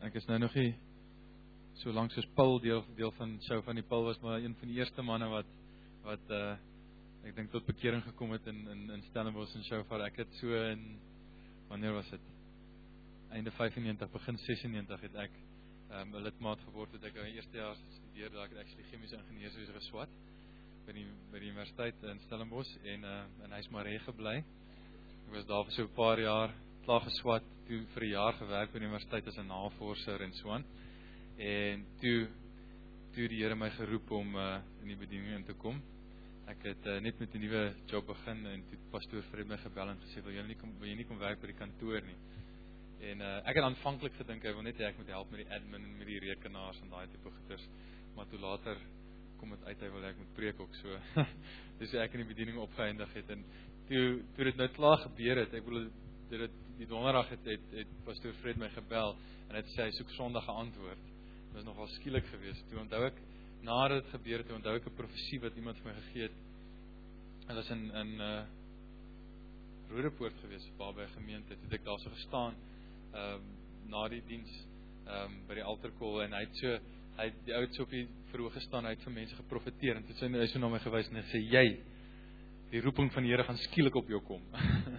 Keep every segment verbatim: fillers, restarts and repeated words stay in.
ek is nou nog nie so lank soos Paul deel, deel van Show van die Paul was maar een van die eerste manne wat, wat uh, ek dink tot bekering gekom het in, in, in Stellenbosch en Shofar. Ek het so in, wanneer was dit? Einde vyfennegentig, begin sesennegentig het ek um, 'n lidmaat geword, het ek in die eerste jaar studeer, daar ek actually chemiese ingenieurswese geswat by die, by die universiteit in Stellenbosch en uh, in Huismaree gebly. Ek was daar vir so 'n paar jaar klaar geswat, toe vir 'n jaar gewerk by die universiteit as 'n navorser en so aan. En toe toe die Here my geroep om uh, in die bediening in te kom. Ek het uh, net met 'n nuwe job begin en toe pastoor Fred my gebel en gesê wil jy nie kom wil jy nie kom werk by die kantoor nie. En uh, ek het aanvanklik gedink hy wil net hê ek moet help met die admin en met die rekenaars en daai tipe goeders, maar toe later kom dit uit hy wil ek moet preek ook so. Dis hoe ek in die bediening opgeëindig het en toe toe dit nou klaar gebeur het, ek wil dit die donderdag het, het het pastoor Fred my gebel en het sê hy soek Sondag 'n antwoord. Dit was nogal skielik geweest. Toe onthou ek nadat dit gebeur het, toe onthou ek 'n profesie wat iemand vir my gegee het. Dit was in in uh Roodepoort geweest, waar by 'n gemeente. Toe het ek daar so gestaan ehm um, na die diens ehm um, by die altarkol en hy het so hy het die ouds op die verhoog gestaan, hy het vir mense geprofeteer en toe het hy so na my gewys en hy sê jy die roeping van die Here gaan skielik op jou kom.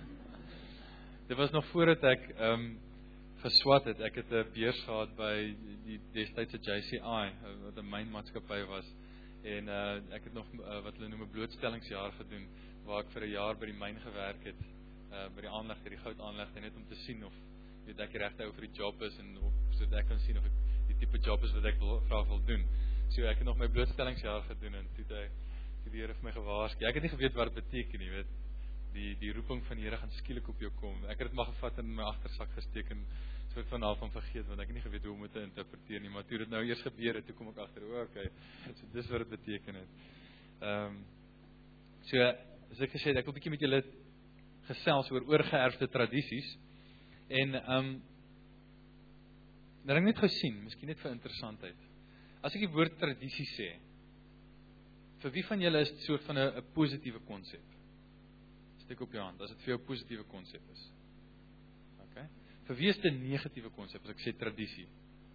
Dit was nog voordat ek ehm um, geswat het. Ek het 'n beurs gehad by die destydse J C I wat 'n mynmaatskappy was en uh, ek het nog uh, wat hulle noem 'n blootstellingsjaar gedoen waar ek vir 'n jaar by die myn gewerk het uh, by die aanlegte, die goud aanlegte net om te sien of weet ek regte ou vir die job is en of sodat ek kan sien of ek die tipe job is wat ek wil, graag wil doen. So ek het nog my blootstellingsjaar gedoen en toe het die Here vir my gewaarsku. Ek het nie geweet wat dit beteken nie, weet. Die die roeping van die Here gaan skielik op jou kom. Ek het dit maar gevat en in my agtersak gesteek en soort van af van vergeet want ek het nie geweet hoe om dit te interpreteer nie, maar toe dit nou eers gebeur het, toe kom ek agter, o, okay. So dis wat dit beteken het. Ehm um, so as ek gesê het, ek wil 'n bietjie met julle gesels oor oorgeerfde tradisies en ehm um, nou het ek net gesien, miskien net vir interessantheid. As ek die woord tradisie sê, vir wie van julle is dit soort van 'n 'n positiewe konsep? Steek op jou hand, as dit vir jou 'n positiewe konsep is. Okay. Vir wie is dit 'n negatiewe konsep as ek sê tradisie?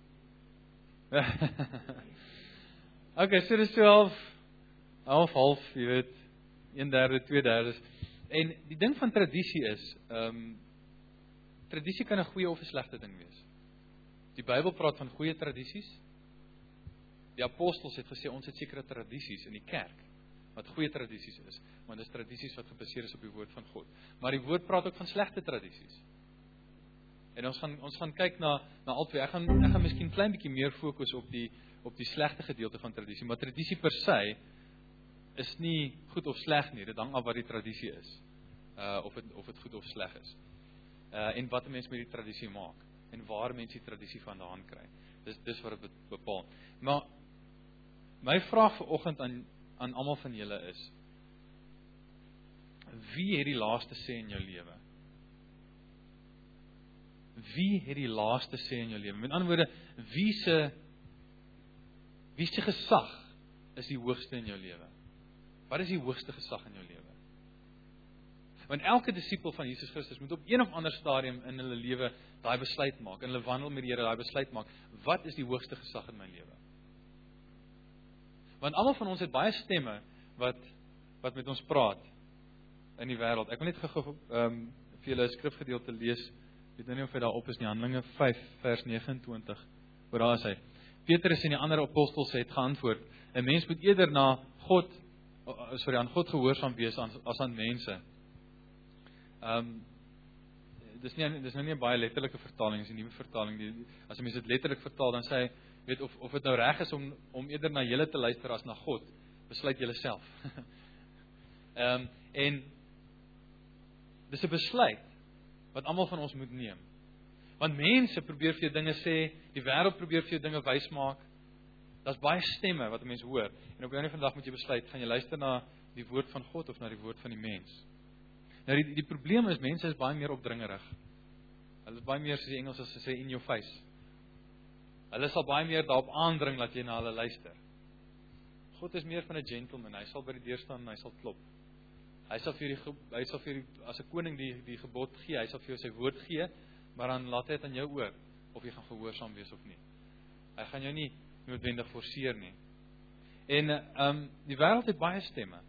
Okay, so dis so half half half, jy weet, een derde, twee derdes. En die ding van tradisie is, ehm um, tradisie kan 'n goeie of 'n slegte ding wees. Die Bybel praat van goeie tradisies. Die apostels het gesê ons het sekere tradisies in die kerk wat goeie tradisies is, want dis tradisies wat gebaseer is op die woord van God. Maar die woord praat ook van slegte tradisies. En ons gaan ons gaan kyk na na albei. Ek gaan ek gaan miskien klein bietjie meer fokus op die op die slegte gedeelte van tradisie, maar tradisie per se is nie goed of sleg nie. Dit hang af wat die tradisie is. Uh of dit of dit goed of sleg is. Uh en wat mense met die tradisie maak en waar mense die tradisie vandaan kry. Dis dis wat dit bepaal. Maar my vraag vanoggend aan aan almal van julle is: wie het die laaste sê in jou lewe? Wie het die laaste sê in jou lewe? Met ander woorde, wie se wie se gesag is die hoogste in jou lewe? Wat is die hoogste gesag in jou lewe? Want elke disipel van Jesus Christus moet op een of ander stadium in hulle lewe daai besluit maak, in hulle wandel met die Here daai besluit maak. Wat is die hoogste gesag in my lewe? Want almal van ons het baie stemme wat wat met ons praat in die wêreld. Ek wil net gou ehm um, vir julle 'n skrifgedeelte lees. Ek weet nou nie of hy daar op is nie. Handelinge vyf vers neges en twintig. Waar daar is hy. Petrus en die ander apostels het geantwoord: 'n mens moet eerder na God, sorry, aan God gehoorsaam wees as, as aan mense. Ehm um, dis nie dis nou nie 'n baie letterlike vertaling, dis 'n nuwe vertaling. Die, as 'n mens dit letterlik vertaal, dan sê hy, weet of of dit nou reg is om om eerder na julle te luister as na God, besluit julle self. Ehm um, en dis 'n besluit wat almal van ons moet neem. Want mense probeer vir jou dinge sê, die wêreld probeer vir jou dinge wys maak. Daar's baie stemme wat mense hoor. En op 'n ander vandag moet jy besluit, gaan jy luister na die woord van God of na die woord van die mens? Nou die die probleem is mense is baie meer opdringerig. Hulle is baie meer, soos die Engels as sê, in your face. Hulle sal baie meer daarop aandring dat jy na hulle luister. God is meer van 'n gentleman. Hy sal by die deur staan en hy sal klop. Hy sal vir die hy sal vir die, as 'n koning die die gebod gee, hy sal vir jou sy woord gee, maar dan laat hy dit aan jou oor of jy gaan gehoorsaam wees of nie. Hy gaan jou nie noodwendig forceer nie. En um, die wêreld het baie stemme.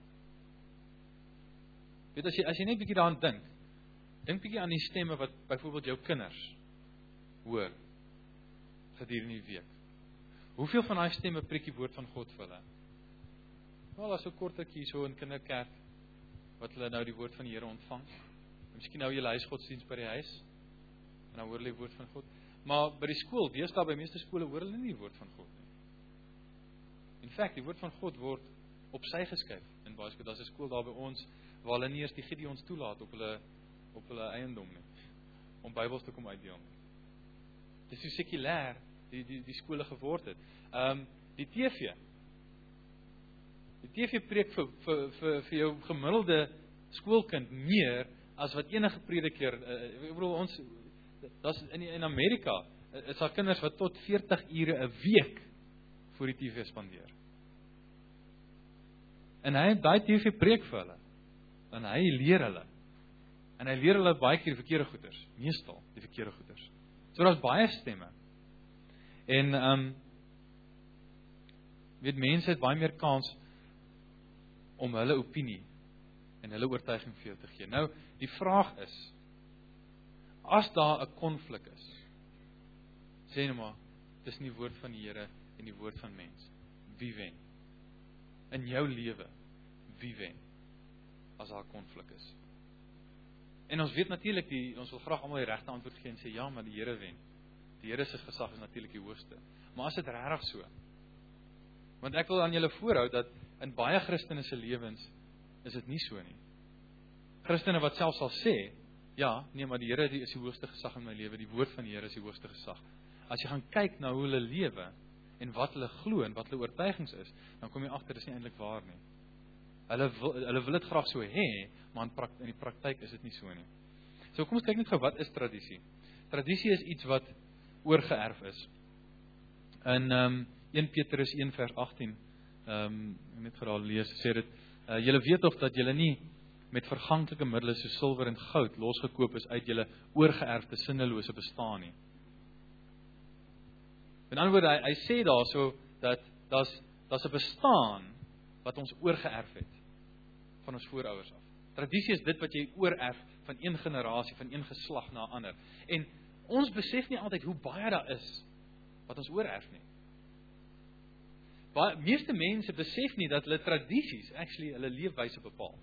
Weet, as jy, as jy net bietjie daaraan dink, dink bietjie aan die stemme wat byvoorbeeld jou kinders hoor gedurende die week. Hoeveel van daai stemme preek die woord van God vir hulle? Wel, as so kortetjie so in kinderkerk, wat hulle nou die woord van die Here ontvang. Miskien nou julle huisgodsdiens by die huis, en dan hoor hulle die woord van God. Maar by die skool, deesdae by meeste skole hoor hulle nie die woord van God nie. In feite, die woord van God word op sy geskuif in baie skole. Daar's 'n skool daar by ons waar hulle nie eers die Gideons toelaat op hulle op hulle eiendom nie, om Bybels te kom uitdeel nie. Dis so sekulêr die die die skole geword het. Ehm um, die T V. Die T V preek vir vir vir vir jou gemiddelde skoolkind meer as wat enige prediker, uh, ek bedoel ons daar's in in Amerika is daar kinders wat tot veertig ure 'n week voor die T V spandeer. En hy daai T V preek vir hulle. En hy leer hulle. En hy leer hulle baie keer die verkeerde goeders, meestal die verkeerde goeders. So daar's baie stemme. En ehm um, weet mense het baie meer kans om hulle opinie en hulle oortuiging vir jou te gee. Nou, die vraag is, as daar 'n konflik is, sê nou maar, tussen die woord van die Here en die woord van mens, wie wen? In jou lewe, wie wen? As daar 'n konflik is. En ons weet natuurlik, die, ons wil graag almal die regte antwoord gee en sê, ja, maar die Here wen. Die Here se gesag is natuurlik die hoogste. Maar as dit regtig so, want ek wil aan julle voorhou, dat in baie Christene se lewens, is dit nie so nie. Christene wat self sal sê, ja, nee, maar die Here is die hoogste gesag in my lewe, die woord van die Here is die hoogste gesag. As jy gaan kyk na hoe hulle lewe, en wat hulle glo, en wat hulle oortuigings is, dan kom jy agter, dis nie eintlik waar nie. Hulle wil, hulle wil dit graag so hê, maar in, prak, in die praktyk is dit nie so nie. So kom ons kyk net gou, wat is tradisie? Tradisie is iets wat oorgeerf is. In um, Eerste Petrus een vers agttien, um, net geraal lees, sê dit, uh, julle weet tog dat julle nie met verganklike middele so silwer en goud losgekoop is uit julle oorgeerfde sinnelose bestaan nie. In ander woorde, hy, hy sê daar so, dat daar's daar's 'n bestaan wat ons oorgeerf het van ons voorouers af. Tradisie is dit wat jy oorerf van een generasie, van een geslag na 'n ander. En ons besef nie altyd hoe baie daar is wat ons oorerf nie. Baie meeste mense besef nie dat hulle tradisies actually hulle leefwyse bepaal.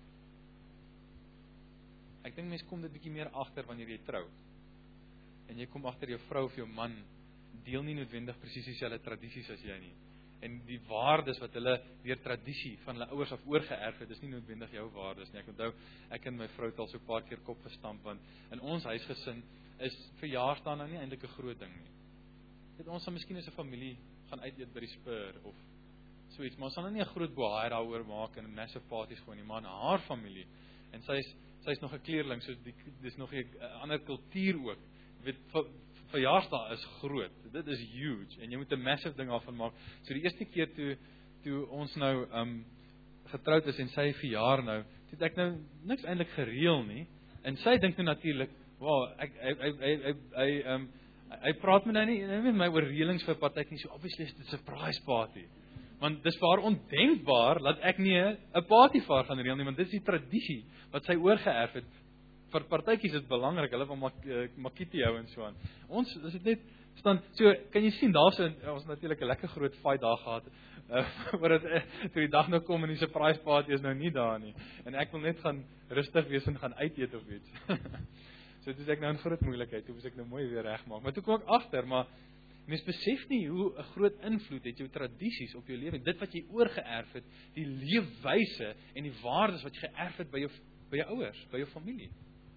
Ek dink mense kom dit bietjie meer agter wanneer jy trou. En jy kom agter jou vrou of jou man deel nie noodwendig presies dieselfde tradisies as jy nie. En die waardes wat hulle deur tradisie van hulle ouers af oorgeerf het, is nie noodwendig jou waardes nie. Ek onthou, ek en my vrou het al so 'n paar keer kop gestamp, want in ons huisgesin is verjaarsdae nou nie eintlik 'n groot ding nie. Dit ons sal miskien as 'n familie gaan uit eet by die Spur of so iets, maar ons sal nou nie 'n groot bohaai daaroor maak en massive parties gooi nie, maar in haar familie. En sy is sy is nog 'n kleerling, so die, dis nog 'n ander kultuur ook. Jy weet, verjaarsdag is groot. Dit is huge en jy moet 'n massive ding daarvan maak. So die eerste keer toe toe ons nou um getroud is en sy verjaar nou, het ek nou niks eintlik gereël nie. En sy dink nou natuurlik, "Wow, ek hy hy hy hy hy um hy praat met nou nie met my oor reëlings vir partytjie nie. So obviously is dit 'n surprise party." Want dis vir haar ondenkbaar dat ek nie 'n party vir haar gaan reël nie, want dis die tradisie wat sy oorgeerf het. Vir partytjies is dit belangrik, hulle wil mak, uh, makkie hou en so aan. Ons, is dit net, staan, so, kan jy sien, daar so, ons natuurlik 'n lekker groot fight daar gehad, uh, waar het, uh, toe die dag nou kom en die surprise party is nou nie daar nie, en ek wil net gaan rustig wees en gaan uit eet of iets. So, toe is ek nou in groot moeilikheid, toe moes ek nou mooi weer regmaak, maar toe kom ek agter, maar, mens besef nie hoe 'n groot invloed het jou tradisies op jou lewe, dit wat jy oorgeerf het, die leefwyse en die waardes wat jy geërf het by jou, by jou ouers, by jou familie.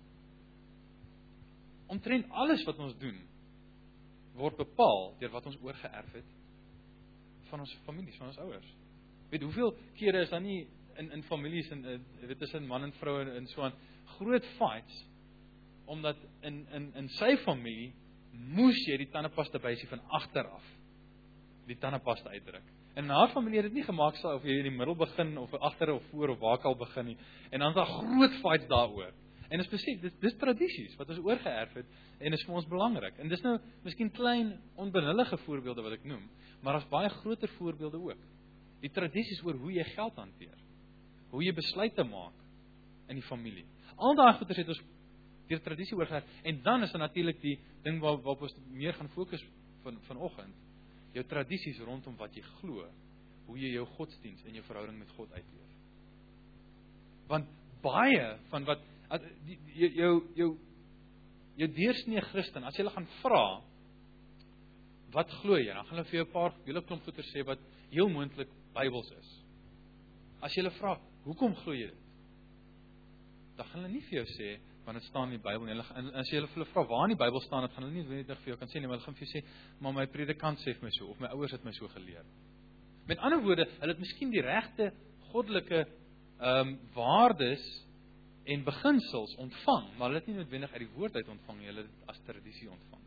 Omtrent alles wat ons doen, word bepaal deur wat ons oorgeerf het van ons families, van ons ouers. Weet, hoeveel kere is daar nie in, in families, en, weet, tussen man en vrou en, en so aan, groot fights, omdat in, in, in sy familie, moes jy die tandepasta bysie van agteraf, die tandepasta uitdruk. En in haar familie het dit nie gemaak sal of jy in die middel begin, of agter of voor, of waar ek al begin nie. En dan is daar groot fights daaroor. En ons besef, dis, dis tradisies wat ons oorgeerf het, en is vir ons belangrik. En dis nou, miskien klein, onbenullige voorbeelde wat ek noem, maar daar's baie groter voorbeelde ook. Die tradisies oor hoe jy geld hanteer, hoe jy besluite maak in die familie. Al daai goeders het ons deur tradisie oorgeerf, en dan is daar natuurlik die ding waar, waarop ons meer gaan fokus van, vanoggend, jou tradisies rondom wat jy glo, hoe jy jou godsdiens en jou verhouding met God uitleef. Want baie van wat, die, die, jou, jou, jou deursnee Christen, as jy hulle gaan vra, wat glo jy? Dan gaan hulle vir jou 'n paar hele klomp goeie sê wat heel moontlik Bybels is. As jy hulle vra, hoekom glo jy dit? Dan gaan hulle nie vir jou sê, want dit staan in die Bybel nie. En as jy hulle, hulle vra waar in die Bybel staan, dan gaan hulle nie net vir jou kan sê nie, maar hulle gaan vir jou sê, maar my predikant sê vir my so, of my ouers het my so geleer. Met ander woorde, hulle het miskien die regte goddelike ehm um, waardes en beginsels ontvang, maar hulle het nie noodwendig uit die woord uit ontvang nie, hulle het dit as tradisie ontvang.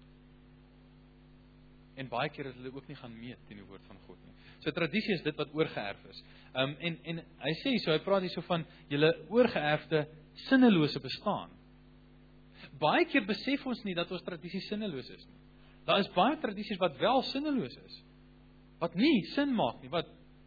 En baie keer het hulle ook nie gaan meet teen die woord van God nie. So tradisie is dit wat oorgeerf is. Ehm um, en en hy sê so, hy praat hier so van julle oorgeerfde sinnelose bestaan. Baie keer besef ons nie dat ons tradisie sinneloos is nie. Daar is baie tradisies wat wel sinneloos is. Wat nie sin maak nie, wat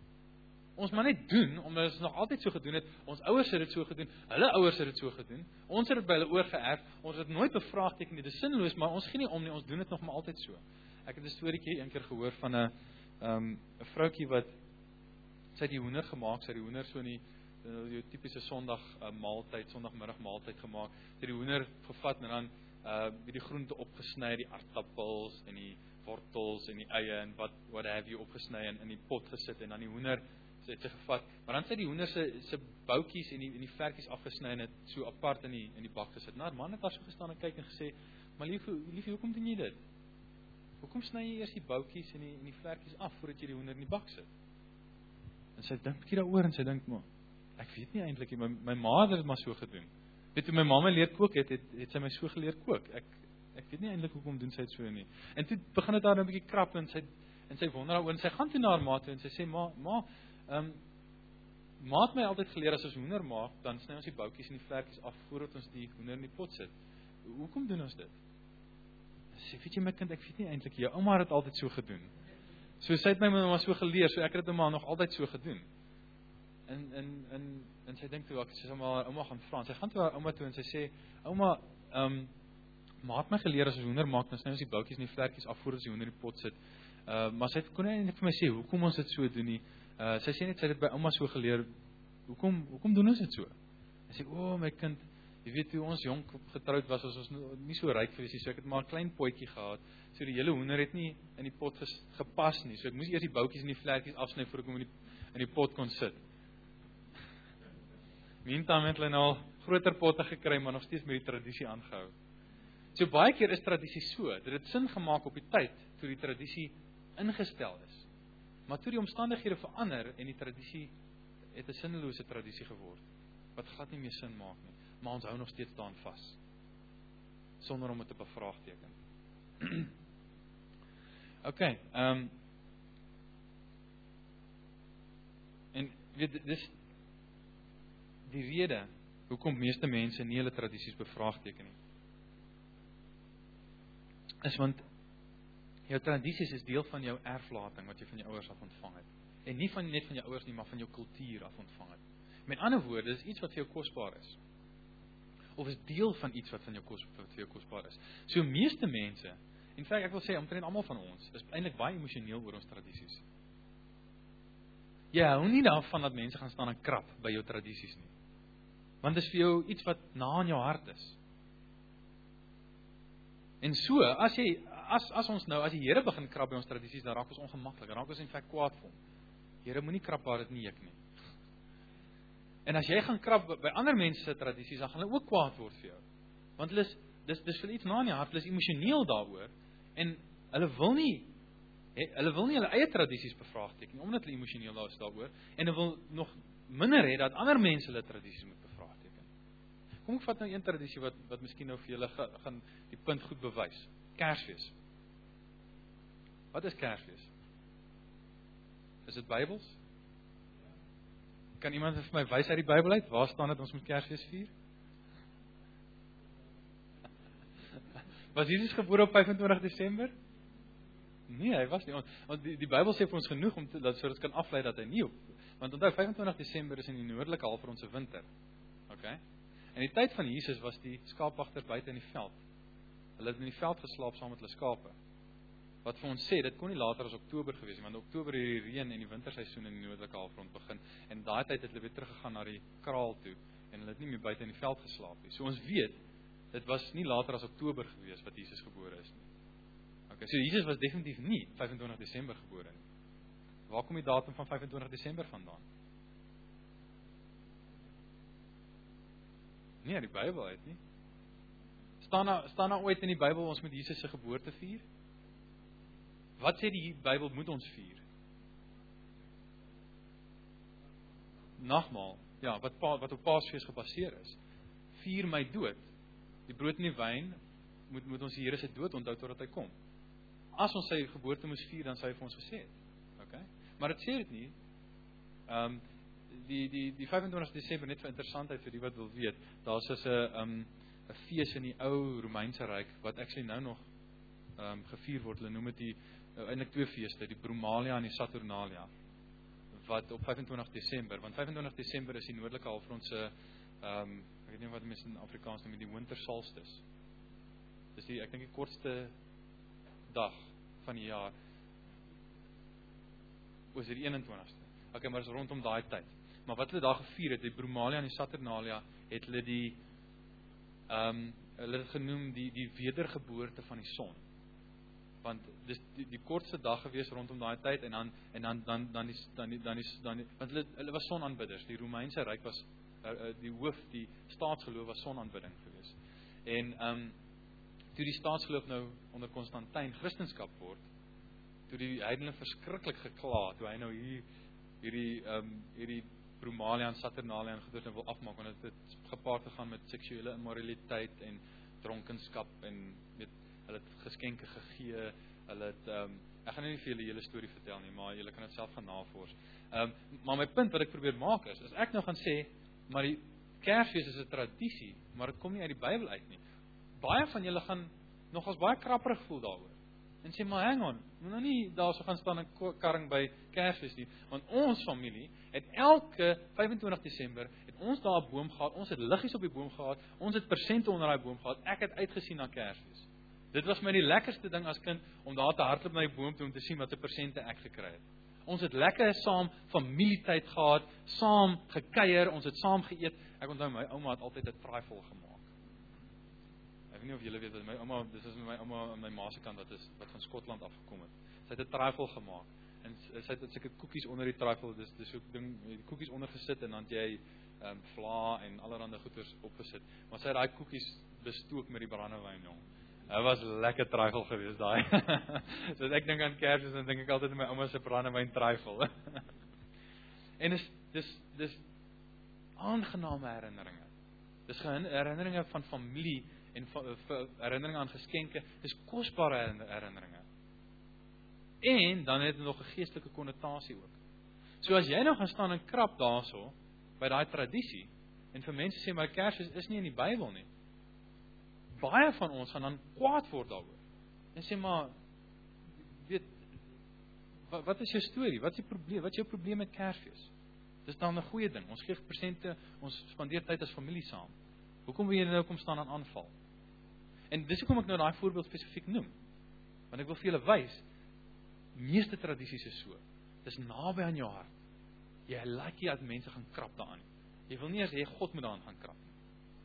ons maar net doen, omdat ons nog altyd so gedoen het, ons ouers het dit so gedoen, hulle ouers het dit so gedoen, ons het dit by hulle oorgeerf, ons het nooit bevraagteken nie, dit is sinneloos, maar ons gee nie om nie, ons doen dit nog maar altyd so. Ek het 'n storieetjie een keer gehoor van 'n um, 'n vroutjie wat, sy het die hoender gemaak, sy het die hoender so in die, die tipiese Sondag uh, maaltyd, Sondagmiddag maaltyd gemaak, sy het die hoender gevat en dan uh, die groente opgesny, die aardappels en die wortels en die eie en wat, what have you opgesny en in die pot gesit en dan die hoender, sy het sy gevat, maar dan sy die hoender se, se boutjies en die, en die vertjies afgesny en het so apart in die, in die bak gesit. Nou, man het daar so gestaan en kyk en gesê, maar lief, lief, hoekom doen jy dit? Hoekom sny jy eers die boutjies en die, en die vertjies af, voordat jy die hoender in die bak sit? En sy dink bietjie daaroor en sy dink, maar, ek weet nie eintlik nie, my, my ma het dit maar so gedoen. Weet, toe my ma my leer kook het, het, het sy my so geleer kook. Ek, ek weet nie eintlik hoekom doen sy dit so nie. En toe begin dit daar 'n bietjie krap en sy, en sy wonder daaroor en sy gaan toe na haar ma toe en sy sê, ma, ma, Um, ma het my altyd geleer, as ons hoender maak, dan sny ons die boutjies en die vlerkies af, voordat ons die hoender in die pot sit. Hoekom doen ons dit? Sy sê, weet jy my kind, ek weet nie eintlik, jou ouma het dit altyd so gedoen. So sy het my maar so geleer, so ek het dit maar nog altyd so gedoen. En, en, en, en sy dink toe, ek sy sê maar haar ouma gaan vra, en sy gaan toe haar ouma toe en sy sê, ouma, um, ma het my geleer, as ons hoender maak, dan sny ons die boutjies en die vlerkies af, voordat ons die hoender in die pot sit. Uh, maar sy kon nie vir my sê, hoekom ons dit so doen nie. Uh, sy sê net, sy het by ouma so geleer, hoekom, hoekom doen ons dit so? Sy sê, o my kind, jy weet hoe ons jonk getrouwd was, as ons nie so ryk gewees nie, so ek het maar 'n klein potjie gehad, so die hele hoender het nie in die pot ges, gepas nie, so ek moes eers die boutjies en die vlerkies afsny, voor ek hom in die, in die pot kon sit. Meantime het hulle nou groter potte gekry, maar nog steeds met die tradisie aangehou. So baie keer is tradisie so, dit het sin gemaak op die tyd, toe die tradisie ingestel is. Maar toe die omstandighede verander en die tradisie het 'n sinnelose tradisie geword, wat glad nie meer sin maak nie, maar ons hou nog steeds daan vas, sonder om dit te bevraagteken. Ok, um, en weet, dis die rede, hoekom meeste mense nie hulle tradisies bevraagteken nie, is want jou tradisies is deel van jou erflating wat jy van jou ouers af ontvang het. En nie van net van jou ouers nie, maar van jou kultuur af ontvang het. Met ander woorde, is iets wat vir jou kosbaar is. Of is deel van iets wat van jou kos, wat vir jou kosbaar is. So meeste mense, en feite ek wil sê, omtrent almal van ons, is eintlik baie emosioneel oor ons tradisies. Ja, hou nie daarvan dat mense gaan staan en krap by jou tradisies nie. Want dit is vir jou iets wat na in jou hart is. En so, as jy As, as ons nou, as die Here begin krap by ons tradisies, dan raak ons ongemaklik, dan raak ons in feite kwaad vir hom. Here, moenie krap waar dit nie ek nie. En as jy gaan krap by ander mense se tradisies, dan gaan hulle ook kwaad word vir jou. Want hulle is, dis, dis vir iets na in die hart, hulle is emosioneel daaroor, en hulle wil nie, he, hulle wil nie hulle eie tradisies bevraagteken, omdat hulle emosioneel daar is daaroor, en hulle wil nog minder hê, dat ander mense hulle tradisies moet bevraagteken. Kom ek vat nou een tradisie, wat, wat miskien nou vir julle ga, gaan die punt goed bewys. Kersfees. Wat is Kersfees? Is dit Bybels? Kan iemand vir my wys uit die Bybel uit? Waar staan dit ons moet Kersfees vier? Was Jesus gebore op vyf en twintig Desember? Nee, hy was nie. Want die, die Bybel sê vir ons genoeg om te, dat so dit kan aflei dat hy nie op. Want onthou vyf en twintig Desember is in die noordelike halfrond se winter. Okay? In die tyd van Jesus was die skaapwagters buite in die veld. Hulle het in die veld geslaap saam met hulle skape. Wat vir ons sê, dit kon nie later as Oktober gewees nie, want Oktober het die reën en die winterseisoen in die noordelike halfrond begin. En daai tyd het hulle weer teruggegaan na die kraal toe en hulle het nie meer buite in die veld geslaap nie. So ons weet, dit was nie later as Oktober gewees wat Jesus gebore is nie. Okay, so Jesus was definitief nie vyf en twintig Desember gebore nie. Waar kom die datum van vyf en twintig Desember vandaan? Nee, die Bybel uit nie. Staan daar staan daar ooit in die Bybel ons moet Jesus se geboorte vier? Wat sê die Bybel moet ons vier? Nagmaal, ja, wat wat op Paasfees gebaseer is. Vier my dood. Die brood en die wyn moet moet ons die Here se dood onthou totdat hy kom. As ons sy geboorte moes vier, dan sou hy vir ons gesê het. Okay? Maar dit sê dit nie. Ehm um, die die die vyf en twintig Desember net vir interessantheid vir die wat wil weet. Daar's is 'n ehm um, 'n fees in die ou Romeinse ryk wat actually nou nog ehm um, gevier word. Hulle noem dit die uh, eintlik twee feeste, die Brumalia en die Saturnalia. Wat op vyf en twintig Desember, want vyf en twintig Desember is die noordelike halfrond se ehm um, ek weet nie wat mense in Afrikaans noem die winter solstice. Dis die ek dink die kortste dag van die jaar. Was dit die eenentwintigste? Okay, maar is rondom daai tyd. Maar wat hulle daar gevier het, die Brumalia en die Saturnalia, het hulle die ehm um, hulle het genoem die die wedergeboorte van die son. Want dis die, die kortste dag gewees rondom daai tyd en dan en dan dan dan die dan die, dan die, dan die, want hulle hulle was sonaanbidders. Die Romeinse ryk was uh, die hoof, die staatsgeloof was sonaanbidding gewees. En ehm um, toe die staatsgeloof nou onder Konstantin Christendom word, toe die heidene verskriklik gekla, toe hy nou hier hierdie ehm um, hierdie Brumalia en Saturnalia en goeders nou wil afmaak, want dit het gepaard gegaan met seksuele immoraliteit en dronkenskap en weet hulle het geskenke gegee, hulle het ehm um, ek gaan nie vir julle hele storie vertel nie, maar julle kan dit self gaan navors. Ehm um, maar my punt wat ek probeer maak is, as ek nou gaan sê, maar die Kersfees is 'n tradisie, maar dit kom nie uit die Bybel uit nie. Baie van julle gaan nogals baie krapperig voel daaroor. En sê maar hang on, moet nou nie daar so gaan staan en karring by Kersfees nie, want ons familie het elke vyf en twintig Desember het ons daar 'n boom gehad, ons het liggies op die boom gehad, ons het persente onder daai boom gehad. Ek het uitgesien na Kersfees. Dit was my die lekkerste ding as kind om daar te hardloop na die boom toe om te sien wat 'n persente ek gekry het. Ons het lekker saam familietyd gehad, saam gekuier, ons het saam geëet. Ek onthou my ouma het altyd 'n trifle gemaak. Ek weet nie of julle weet wat my ouma, dis is my ouma aan my ma se kant wat is wat van Skotland afgekom het. Sy het 'n trifle gemaak en sy het sulke koekies onder die trifle, dis dis so 'n ding, die koekies onder gesit en dan het jy ehm um, vla en allerlei goeders opgesit. Maar sy het daai koekies bestook met die brandewyn jong. Dit was lekker trifle geweest daai. So as ek dink aan Kersfees dan dink ek altyd aan my ouma se brandewyn trifle. En dis dis dis aangename herinneringe. Dis herinneringe van familie en herinneringe aan geskenke, dis kosbare herinneringe. En dan het dit nog 'n geestelike konnotasie ook. So as jy nou gaan staan en krap daarso by daai tradisie en vir mense sê maar Kersfees is nie in die Bybel nie. Baie van ons gaan dan kwaad word daaroor. En sê maar weet wat, wat is jou storie? Wat is die probleem? Wat is jou probleem met Kersfees? Dis dan 'n goeie ding. Ons gee persente, ons spandeer tyd as familie saam. Hoekom wil jy nou kom staan en aanval? En dis hoekom ek nou daai voorbeeld spesifiek noem. Want ek wil vir julle wys, meeste tradisies is so. Dis naby aan jou hart. Jy like jy dat mense gaan krap daaraan. Jy wil nie as jy God moet daaraan gaan krap nie.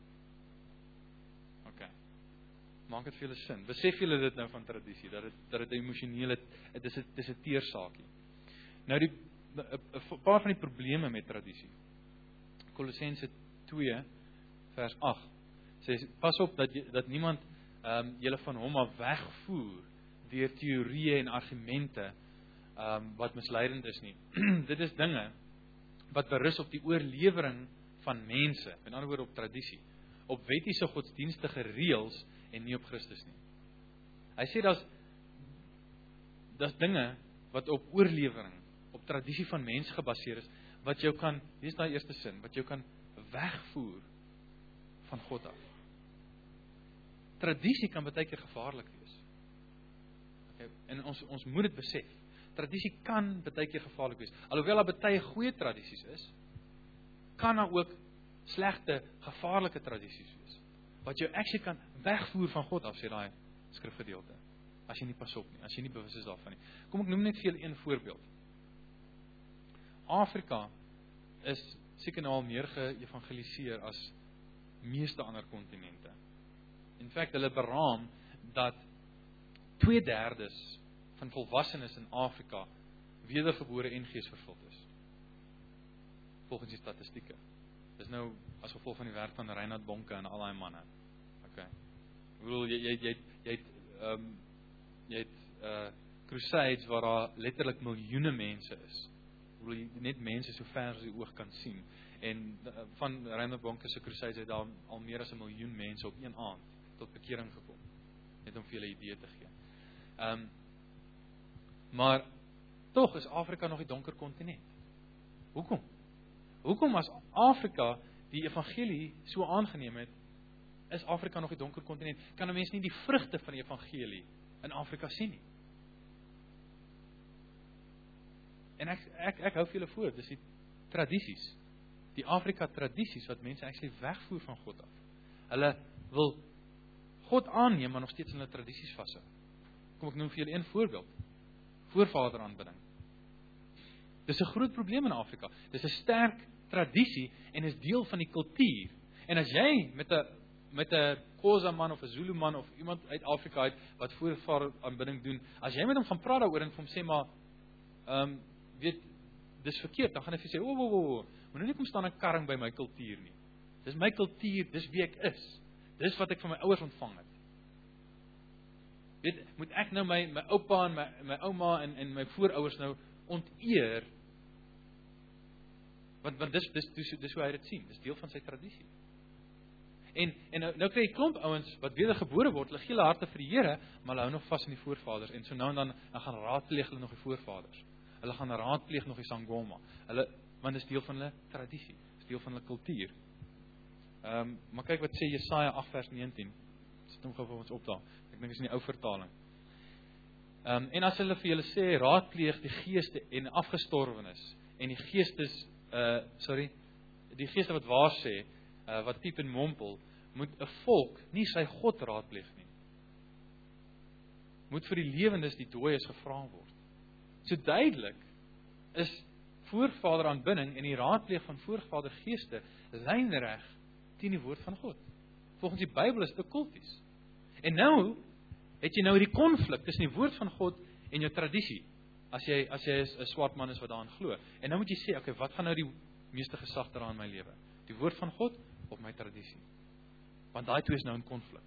OK. Maak dit vir julle sin. Besef julle dit nou van tradisie dat dit dat dit emosioneel dit is 'n dis 'n teersakie. Nou die 'n paar van die probleme met tradisie. Kolossense twee vers agt sê pas op dat jy, dat niemand ehm um, julle van hom af wegvoer deur teorieë en argumente ehm um, wat misleidend is nie. Dit is dinge wat berus op die oorlewering van mense, met ander woorde op tradisie, op wettiese godsdienstige reëls en nie op Christus nie. Hy sê daar's daar's dinge wat op oorlewering, op tradisie van mense gebaseer is, wat jou kan, dis daai eerste sin, wat jou kan wegvoer van God af. tradisie kan baie keer gevaarlik wees. Okay, en ons ons moet dit besef. Tradisie kan baie keer gevaarlik wees. Alhoewel daar baie goeie tradisies is, kan daar ook slegte, gevaarlike tradisies wees. Wat jou actually kan wegvoer van God af, sê daai skrifgedeelte. As jy nie pas op nie, as jy nie bewus is daarvan nie. Kom ek noem net vir julle een voorbeeld. Afrika is seker nou al meer geëvangeliseer as meeste ander kontinente. In feite, hulle beraam dat twee derdes van volwassenes in Afrika wedergebore en geesvervuld is. Volgens die statistieke. Dis nou as gevolg van die werk van Reinhard Bonke en al daai manne. Okay. Ek bedoel jy jy jy jy het ehm um, jy het uh crusades waar daar letterlik miljoene mense is. Ek bedoel jy net mense so ver as die oog kan sien. En uh, van Reinhard Bonke se crusades het daar al meer as 'n miljoen mense op een aand tot bekering gekom. Net om vir julle 'n idee te gee. Ehm um, maar tog is Afrika nog die donker kontinent. Hoekom? Hoekom as Afrika die evangelie so aangeneem het, is Afrika nog die donker kontinent? Kan 'n mens nie die vrugte van die evangelie in Afrika sien nie? En ek ek ek hou vir julle voor, dis die tradisies, die Afrika tradisies wat mense actually wegvoer van God af. Hulle wil God aanneem, maar nog steeds in hulle tradisies vashou. Kom ek noem vir julle een voorbeeld. Voorvaderaanbidding. Dis 'n groot probleem in Afrika. Dis 'n sterk tradisie en is deel van die kultuur. En as jy met 'n met 'n Xhosa man of 'n Zulu man of iemand uit Afrika uit wat voorvaderaanbidding doen, as jy met hom gaan praat daaroor en vir hom sê maar ehm um, weet dis verkeerd, dan gaan hy vir sê o o o, moenie net kom staan 'n karring by my kultuur nie. Dis my kultuur, dis wie ek is. Dis wat ek van my ouers ontvang het. Weet, moet ek nou my my oupa en my my ouma en en my voorouers nou onteer? Want want dis dis dis dis hoe hy dit sien. Dis deel van sy tradisie. En en nou, nou kry jy klomp ouens wat wedergebore word, hulle gee hulle harte vir die Here, maar hulle hou nog vas in die voorvaders en so nou en dan dan gaan raadpleeg hulle nog die voorvaders. Hulle gaan raadpleeg nog die sangoma. Hulle want dit is deel van hulle tradisie, dis deel van hulle kultuur. Ehm um, maar kyk wat sê Jesaja agt vers negentien. Sit hom gou vir ons op daar. Ek dink dit is in die ou vertaling. Ehm um, en as hulle vir julle sê raadpleeg die geeste en afgestorwenes en die geestes uh sorry, die geeste wat waar sê, uh, wat piep en mompel, moet 'n volk nie sy God raadpleeg nie. Moet vir die lewendes die dooies gevra word. So duidelik is voorvaderaanbidding en die raadpleeg van voorvadergeeste lynreg teen die woord van God. Volgens die Bybel is dit kulties. En nou het jy nou die konflik tussen die woord van God en jou tradisie. As jy as jy 'n swart man is wat daarin glo. En nou moet jy sê, okay, wat gaan nou die meeste gesag dra in my lewe? Die woord van God of my tradisie? Want daai twee is nou in konflik.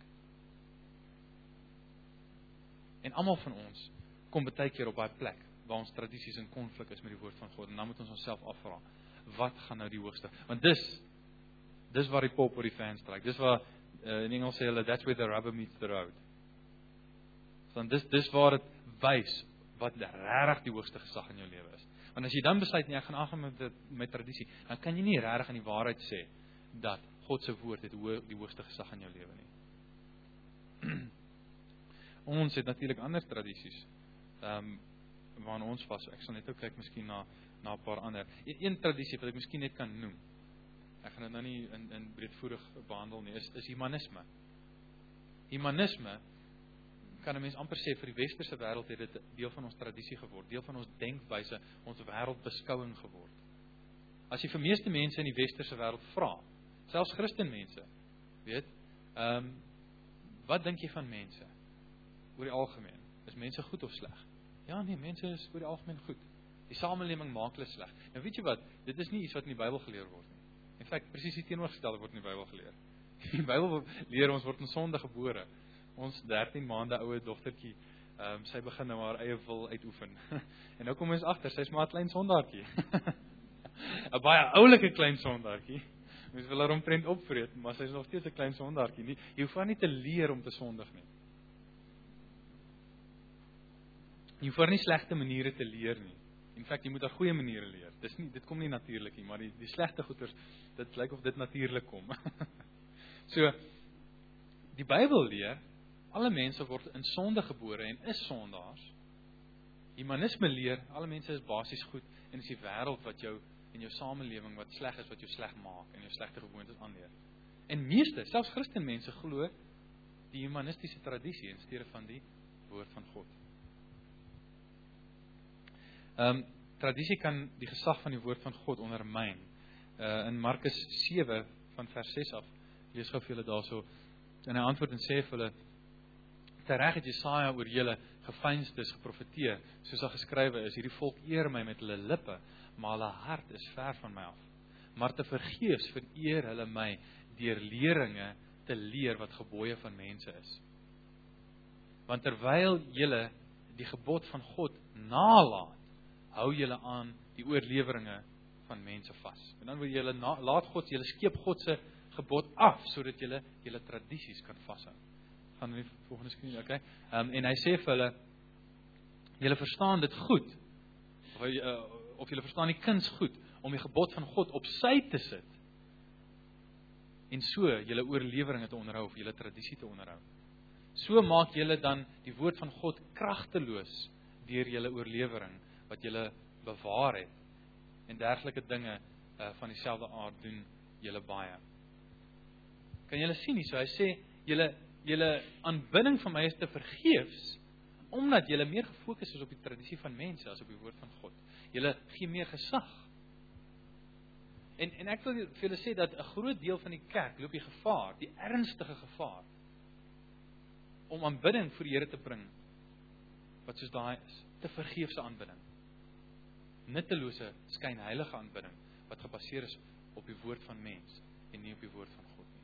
En almal van ons kom baie keer op daai plek waar ons tradisies in konflik is met die woord van God. En dan moet ons onsself afvra, wat gaan nou die hoogste? Want dis dis waar die pop oor die fan stryk. Dis waar uh, in Engels sê hulle, that's where the rubber meets the road. Want dis dis waar dit wys wat regtig die hoogste gesag in jou lewe is. Want as jy dan besluit nee, ek gaan aangaan met my tradisie, dan kan jy nie regtig aan die waarheid sê dat God se woord het die hoogste gesag in jou lewe nie. Ons het natuurlik ander tradisies. Ehm um, waarna ons vas. Ek sal net ook kyk miskien na na 'n paar ander. Een, een tradisie wat ek miskien net kan noem. Ek gaan dit nou nie in in breedvoerig behandel nie, is is humanisme. Humanisme kan 'n mens amper sê vir die westerse wêreld het dit deel van ons tradisie geword, deel van ons denkwyse, ons wêreldbeskouing geword. As jy vir meeste mense in die westerse wêreld vra, selfs Christenmense, weet, ehm um, wat dink jy van mense oor die algemeen? Is mense goed of sleg? Ja, nee, mense is oor die algemeen goed. Die samelewing maak hulle sleg. Nou weet jy wat, dit is nie iets wat in die Bybel geleer word nie. In feite presies die teenoorgestelde word in die Bybel geleer. Die Bybel leer ons word in sonde gebore. Ons dertien maande oue dogtertjie, ehm um, sy begin nou haar eie wil uitoefen. En nou kom ons agter, sy's maar 'n klein sondaartjie. 'n Baie oulike klein sondaartjie. Mens wil haar omtrent opvreet, maar sy's nog steeds 'n klein sondaartjie. Nie, jy hoef haar nie te leer om te sondig nie. Jy hoef haar nie slegte maniere te leer nie. In feite, jy moet haar goeie maniere leer. Dis nie, dit kom nie natuurlik nie, maar die, die slegte goeters, dit lyk of dit natuurlik kom. So, die Bybel leer, alle mense word in sonde gebore en is sondaars. Humanisme leer, alle mense is basies goed en is die wêreld wat jou en jou samelewing wat sleg is, wat jou sleg maak en jou slegte gewoontes aanleer. En meeste, selfs Christenmense glo die humanistiese tradisie in steede van die woord van God. Um, tradisie kan die gesag van die woord van God ondermyn. Uh, in Markus sewe van vers ses af, lees gou vir julle daarso, en hy antwoord en sê vir hulle, tereg het Jesaja oor julle geveinsdes geprofeteer, soos daar geskrywe is, hierdie volk eer my met hulle lippe, maar hulle hart is ver van my af. Maar te vergeefs vereer hulle my deur leringe te leer wat gebooie van mense is. Want terwyl julle die gebod van God nalaat, hou julle aan die oorleweringe van mense vas. En dan wil julle na, laat God, julle skeep God se gebod af, sodat julle julle tradisies kan vashou. Gaan in die volgende skrif, okay? Um, en hy sê vir hulle, julle verstaan dit goed, of, uh, of julle verstaan die kuns goed, om die gebod van God op sy te sit, en so julle oorleweringe te onderhou, of julle tradisie te onderhou. So maak julle dan die woord van God kragteloos deur julle oorlewering, wat julle bewaar het, en dergelike dinge uh, van dieselfde aard doen julle baie. Kan julle sien nie, so hy sê, julle, julle aanbidding van my is te vergeefs, omdat julle meer gefokus is op die tradisie van mense, as op die woord van God. Julle gee meer gesag. En, en ek wil vir julle sê, dat 'n groot deel van die kerk loop die gevaar, die ernstige gevaar, om aanbidding vir die Here te bring, wat soos daai is, te vergeefse aanbidding. Nuttelose, skynheilige aanbidding, wat gebaseer is op die woord van mens, en nie op die woord van God nie.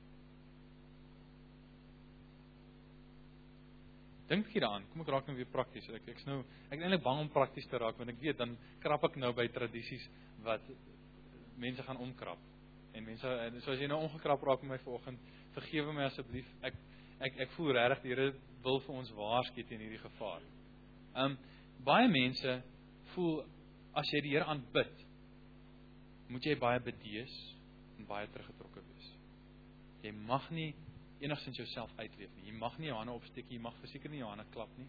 Dink hier aan, kom ek raak nou weer prakties, ek, ek, is nou, ek is eintlik bang om prakties te raak, want ek weet, dan krap ek nou by tradisies, wat mense gaan omkrap, en mense, en so as jy nou omgekrap raak met my vanoggend, vergewe my asseblief, ek, ek, ek voel regtig, die Here wil vir ons waarsku teen hierdie gevaar. Um, baie mense voel, as jy die Here aanbid, moet jy baie bedees en baie teruggetrokke wees. Jy mag nie enigstens jouself uitleef nie. Jy mag nie jou hande opsteek, jy mag verseker nie jou hande klap nie.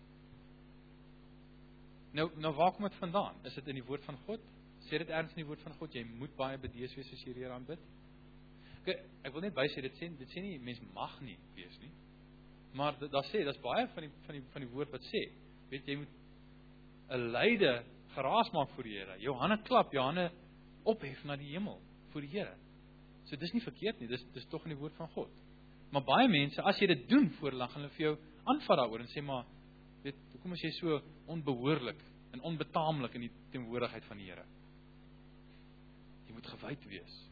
Nou, nou waar kom dit vandaan? Is dit in die woord van God? Sê dit ergens in die woord van God, jy moet baie bedees wees as jy die Here aanbid? Okay, ek wil net bysê, dit sê, dit sê nie, mens mag nie wees nie. Maar daar sê, dat is baie van die, van, die, van die woord wat sê, weet jy, moet 'n lyde geraas maak voor die Here, jou hande klap, jou hande ophef na die hemel, voor die Here. So dis nie verkeerd nie, dis, dis tog in die woord van God. Maar baie mense, as jy dit doen voor hulle, gaan hulle vir jou aanvat daaroor en sê, maar, weet, hoekom is jy so onbehoorlik en onbetaamlik in die teenwoordigheid van die Here? Jy moet gewyd wees.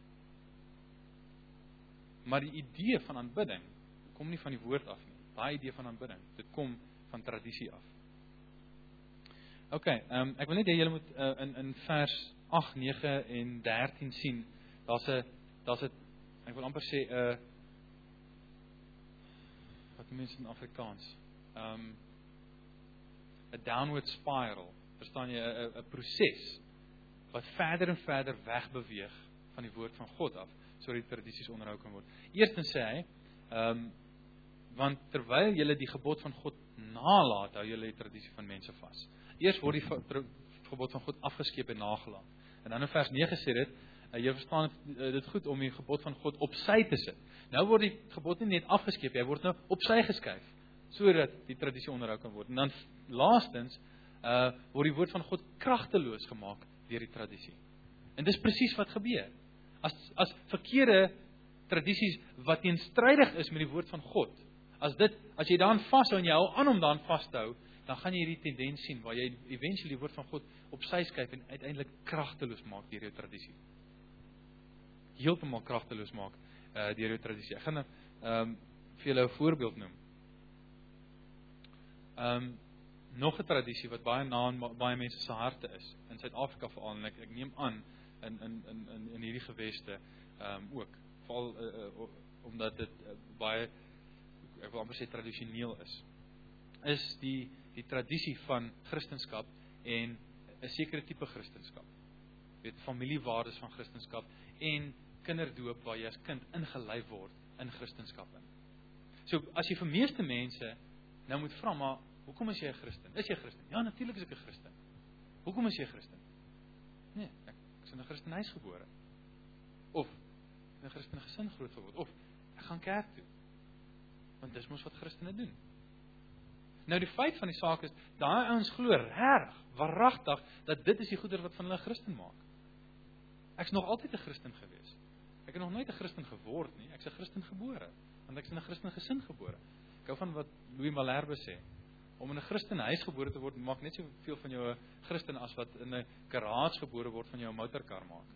Maar die idee van aanbidding kom nie van die woord af nie. Daai idee van aanbidding, dit kom van tradisie af. Ok, um, ek wil net hê julle moet uh, in, in vers agt, nege en dertien sien, daar's 'n, daar's 'n, ek wil amper sê, 'n uh, wat die mense in Afrikaans, um, 'n downward spiral, verstaan jy, 'n 'n proses, wat verder en verder wegbeweeg van die woord van God af, sodat die tradisies onderhou kan word. Eerstens sê hy, um, want terwyl julle die gebod van God nalaat, hou julle die tradisie van mense vas. Eers word die gebod van God afgeskeep en nagelaat. En dan in vers nege sê dit, uh, jy verstaan dit, uh, dit goed om die gebod van God op sy te sit. Nou word die gebod nie net afgeskeep, hy word nou op sy geskuif, sodat die tradisie onderhou kan word. En dan laastens, uh, word die woord van God kragteloos gemaak deur die tradisie. En dis presies wat gebeur. As, as verkeerde tradisies wat teenstrydig is met die woord van God, as dit, as jy daaraan vashou en jy hou aan om daaraan vas te hou, dan gaan jy hierdie tendens sien, waar jy eventually die woord van God op sy skuif en uiteindelik kragteloos maak deur jou tradisie. Heeltemal kragteloos maak uh, deur jou tradisie. Ek gaan um, vir julle 'n voorbeeld noem. Um, nog 'n tradisie wat baie na in baie mense se harte is, in Suid-Afrika veral, en ek, ek neem aan, in, in, in, in, in hierdie geweste um, ook, veral uh, uh, omdat dit uh, baie, ek wil amper sê tradisioneel is, is die, die tradisie van Christendom en 'n sekere tipe Christendom. Weet, familiewaardes van Christendom en kinderdoop waar jy as kind ingelei word in Christendom in. So as jy vir meeste mense nou moet vra, maar hoekom is jy 'n Christen? Is jy 'n Christen? Ja, natuurlik is ek 'n Christen. Hoekom is jy 'n Christen? Nee, ek is in 'n Christenhuis gebore. Of in 'n Christen gesin groot geword. Of ek gaan kerk toe. Want dis mos wat Christene doen. Nou die feit van die saak is, daai ouens glo reg, waaragtig, dat dit is die goeder wat van hulle 'n Christen maak. Ek's nog altyd 'n Christen gewees. Ek het nog nooit 'n Christen geword nie. Ek's 'n Christen gebore, want ek's in 'n Christen gesin gebore. Ek hou van wat Louis Malherbe sê. Om in 'n Christenhuis gebore te word, maak net soveel van jou 'n Christen as wat in 'n garage gebore word van jou 'n motorkar maak.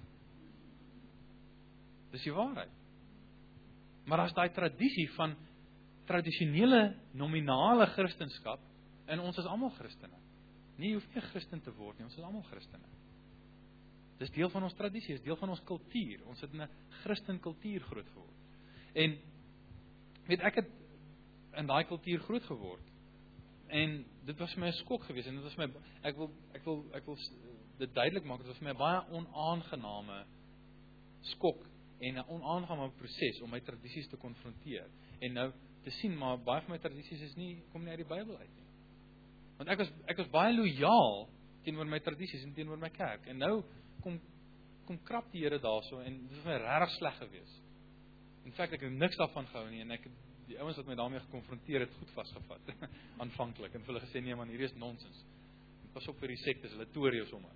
Dis die waarheid. Maar as daai tradisie van tradisionele nominale Christenskap, en ons is almal Christene. Nee, jy hoef nie 'n Christen te word nie, ons is almal Christene. Dis deel van ons tradisie, is deel van ons kultuur. Ons het in 'n Christen kultuur groot geword. En weet ek het in daai kultuur groot geword. En dit was vir my 'n skok geweest en dit was vir my ek wil ek wil ek wil dit duidelik maak, dit was vir my 'n baie onaangename skok en 'n onaangename proses om my tradisies te konfronteer. En nou te sien maar baie van my tradisies is nie kom nie uit die Bybel uit nie. Want ek was ek was baie lojaal teenoor my tradisies en teenoor my kerk. En nou kom kom krap die Here daarso en dit het my regtig sleg gewees. In feite ek het niks daarvan gehou nie en ek het die ouens wat my daarmee gekonfronteer het goed vasgevat aanvanklik en hulle gesê nee man, hierdie is nonsens. Pas op vir die sektes, hulle toer jou sommer.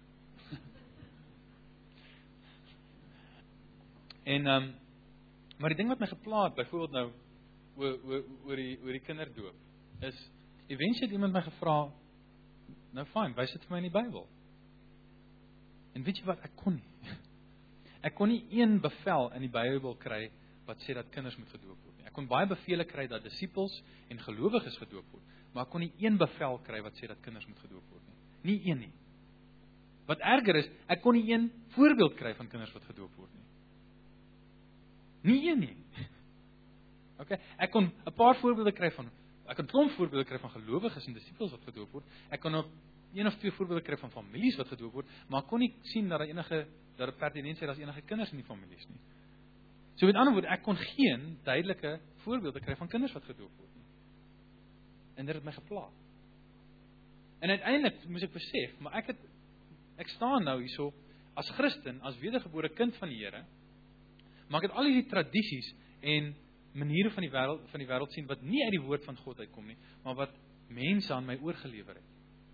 en um, maar die ding wat my gepla het, byvoorbeeld nou oor oor oor die oor die kinderdoop is eventueel het iemand my gevra, nou fyn, wys dit vir my in die Bybel. En weet jy wat, ek kon nie. Ek kon nie een bevel in die Bybel kry wat sê dat kinders moet gedoop word nie. Ek kon baie bevele kry dat disippels en gelowiges gedoop word, maar ek kon nie een bevel kry wat sê dat kinders moet gedoop word nie. Nie een nie. Wat erger is, ek kon nie een voorbeeld kry van kinders wat gedoop word nie. Nie een nie. Okay, ek kon 'n paar voorbeelde kry van ek kon 'n klomp voorbeelde kry van gelowiges en disippels wat gedoop word. Ek kon op een of twee voorbeelde kry van families wat gedoop word, maar ek kon nie sien dat daar enige dat dit pertinent sê dat daar enige kinders in die families nie. So met ander woorde, ek kon geen duidelike voorbeelde kry van kinders wat gedoop word nie. En dit het my gepla. En uiteindelik moes ek besef, maar ek het ek staan nou hierso as Christen, as wedergebore kind van die Here, maar ek het al hierdie tradisies en maniere van die wêreld van die wêreld sien wat nie uit die woord van God uitkom nie, maar wat mense aan my oorgelewer het.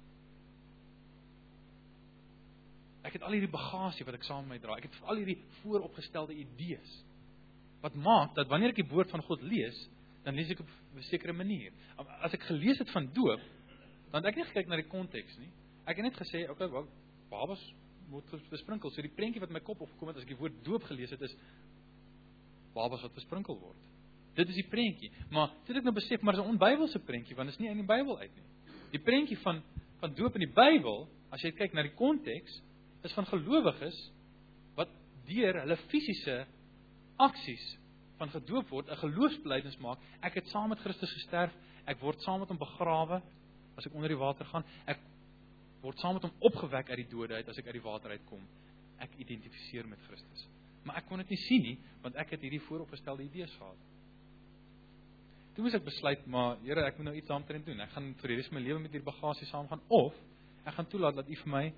Ek het al hierdie bagasie wat ek saam met my dra. Ek het al hierdie vooropgestelde idees wat maak dat wanneer ek die woord van God lees, dan lees ek op 'n sekere manier. As ek gelees het van doop, dan het ek nie gekyk na die konteks nie. Ek het net gesê, okay, wel, babas word besprinkel. So die prentjie wat in my kop opgekom het as ek die woord doop gelees het is babas wat besprinkel word. Dit is die prentjie. Maar toe ek nou besef, maar dis 'n onbybelse prentjie want dit is nie in die Bybel uit nie. Die prentjie van van doop in die Bybel, as jy kyk na die konteks, is van gelowiges wat deur hulle fisiese aksies van gedoop word, 'n geloofsbelijdenis maak. Ek het saam met Christus gesterf, ek word saam met hom begrawe as ek onder die water gaan, ek word saam met hom opgewek uit die dode uit as ek uit die water uitkom. Ek identifiseer met Christus. Maar ek kon dit nie sien nie, want ek het hierdie vooropgestelde idees gehad. Toe moes ek besluit, maar Here, ek moet nou iets daarmee doen. Ek gaan vir die res van my lewe met hierdie bagasie saamgaan of ek gaan toelaat dat U vir my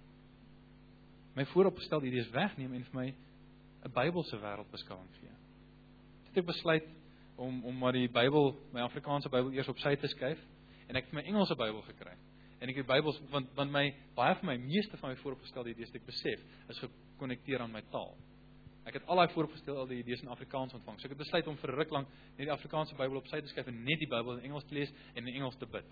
my vooropgestelde idees wegneem en vir my 'n Bybelse wêreldbeskouing gee. Toe het ek besluit om om maar die Bybel, my Afrikaanse Bybel eers op sy te skuif en ek het my Engelse Bybel gekry. En ek het Bybels want want my baie van my meeste van my vooropgestelde idees wat ek besef is gekonnekteer aan my taal. Ek het al daai vooropgestelde idees in Afrikaans ontvang. So ek het besluit om vir 'n ruk lank net die Afrikaanse Bybel op sy te skuif en net die Bybel in Engels te lees en in Engels te bid.